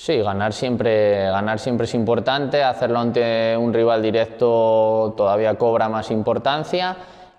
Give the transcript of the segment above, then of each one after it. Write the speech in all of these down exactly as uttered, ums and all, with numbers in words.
Sí, ganar siempre, ganar siempre es importante, hacerlo ante un rival directo todavía cobra más importancia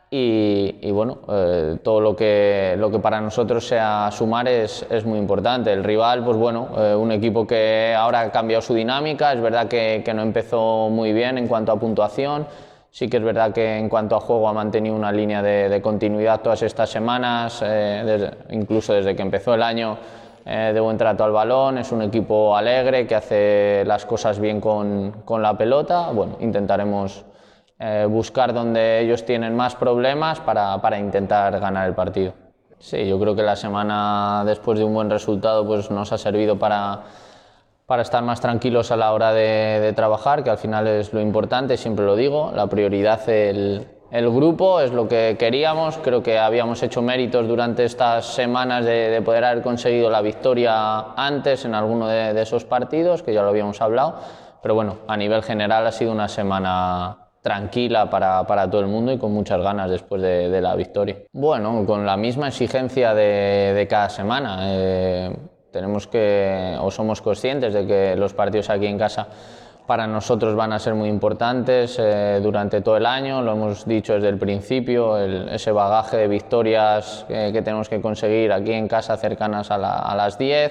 y, y bueno, eh, todo lo que, lo que para nosotros sea sumar es, es muy importante. El rival, pues bueno, eh, un equipo que ahora ha cambiado su dinámica, es verdad que, que no empezó muy bien en cuanto a puntuación, sí que es verdad que en cuanto a juego ha mantenido una línea de, de continuidad todas estas semanas, eh, desde, incluso desde que empezó el año. Eh, de buen trato al balón, es un equipo alegre que hace las cosas bien con, con la pelota. Bueno, intentaremos eh, buscar donde ellos tienen más problemas para, para intentar ganar el partido. Sí, yo creo que la semana después de un buen resultado pues nos ha servido para, para estar más tranquilos a la hora de, de trabajar, que al final es lo importante, siempre lo digo, la prioridad el El grupo es lo que queríamos, creo que habíamos hecho méritos durante estas semanas de, de poder haber conseguido la victoria antes en alguno de, de esos partidos, que ya lo habíamos hablado, pero bueno, a nivel general ha sido una semana tranquila para, para todo el mundo y con muchas ganas después de, de la victoria. Bueno, con la misma exigencia de, de cada semana, eh, tenemos que, o somos conscientes de que los partidos aquí en casa para nosotros van a ser muy importantes eh, durante todo el año, lo hemos dicho desde el principio, el, ese bagaje de victorias eh, que tenemos que conseguir aquí en casa cercanas a, la, a las diez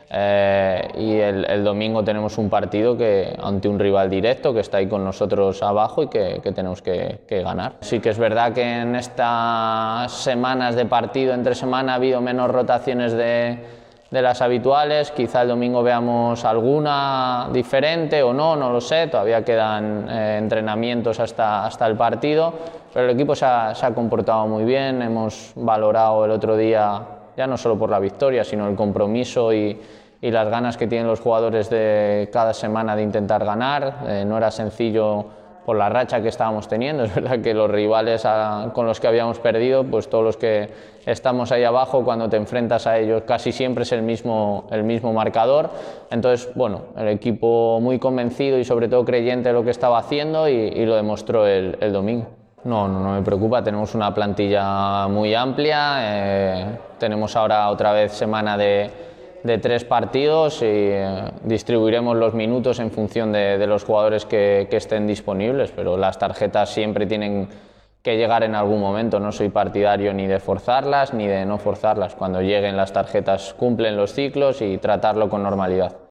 eh, y el, el domingo tenemos un partido que, ante un rival directo que está ahí con nosotros abajo y que, que tenemos que, que ganar. Sí que es verdad que en estas semanas de partido, entre semana, ha habido menos rotaciones de de las habituales, quizá el domingo veamos alguna diferente o no, no lo sé, todavía quedan eh, entrenamientos hasta, hasta el partido, pero el equipo se ha, se ha comportado muy bien, hemos valorado el otro día, ya no solo por la victoria, sino el compromiso y, y las ganas que tienen los jugadores de cada semana de intentar ganar, eh, no era sencillo por la racha que estábamos teniendo. Es verdad que los rivales a, con los que habíamos perdido, pues todos los que estamos ahí abajo, cuando te enfrentas a ellos casi siempre es el mismo, el mismo marcador. Entonces, bueno, el equipo muy convencido y sobre todo creyente de lo que estaba haciendo y, y lo demostró el, el domingo. No, no, no me preocupa, tenemos una plantilla muy amplia, eh, tenemos ahora otra vez semana de de tres partidos y eh, distribuiremos los minutos en función de, de los jugadores que, que estén disponibles, pero las tarjetas siempre tienen que llegar en algún momento. No soy partidario ni de forzarlas ni de no forzarlas. Cuando lleguen las tarjetas cumplen los ciclos y tratarlo con normalidad.